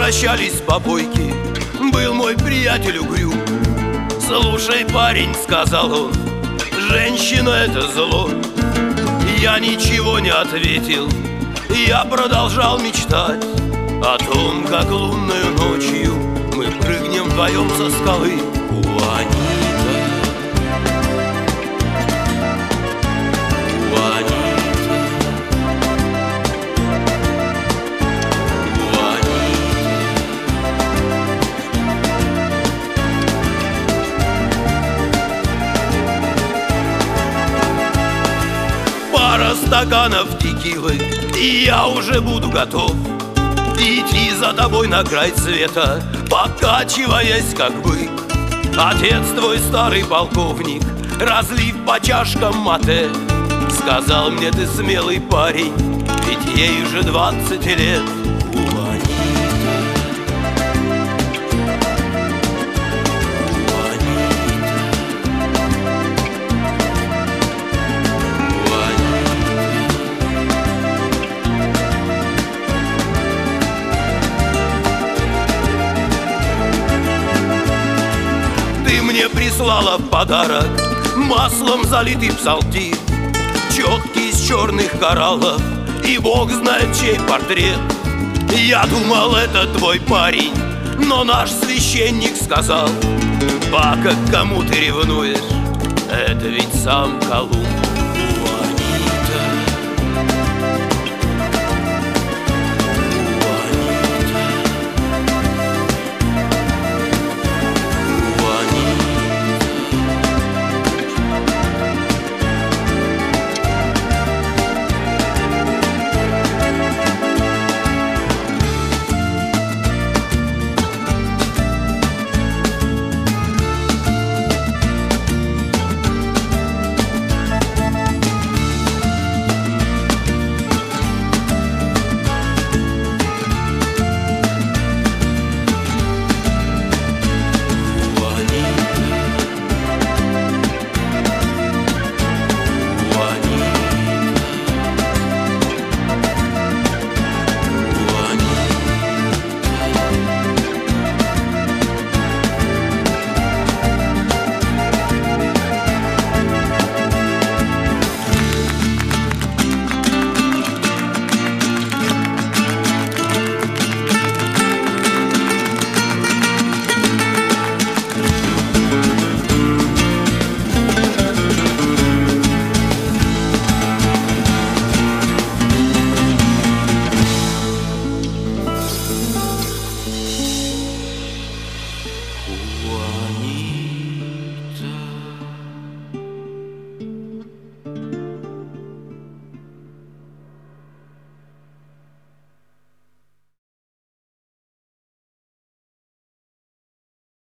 возвращались с попойки, был мой приятель угрюм. «Слушай, парень, — сказал он, — женщина — это зло». Я ничего не ответил, я продолжал мечтать о том, как лунною ночью мы прыгнем вдвоем со скалы. Хуанита, Хуанита, Хуанита. Пара стаканов текилы, и я уже буду готов идти за тобой на край света, покачиваясь как бык. Отец твой, старый полковник, разлив по чашкам мате, сказал мне: ты смелый парень, ведь ей уже 20 лет. Ты мне прислала в подарок маслом залитый псалтирь, четки из черных кораллов и бог знает чей портрет. Я думал, это твой парень, но наш священник сказал: «Пака, к кому ты ревнуешь? Это ведь сам Колумб».